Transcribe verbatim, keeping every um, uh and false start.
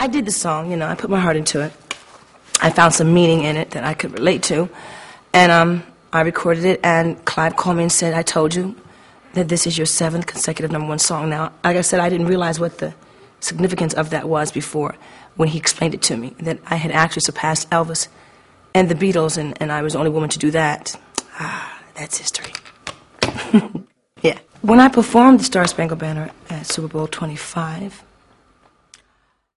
I did the song, you know, I put my heart into it. I found some meaning in it that I could relate to, and um, I recorded it, and Clive called me and said, I told you that this is your seventh consecutive number one song. Now, like I said, I didn't realize what the significance of that was before when he explained it to me, that I had actually surpassed Elvis and the Beatles, and, and I was the only woman to do that. Ah, that's history. Yeah. When I performed the Star Spangled Banner at Super Bowl twenty-five,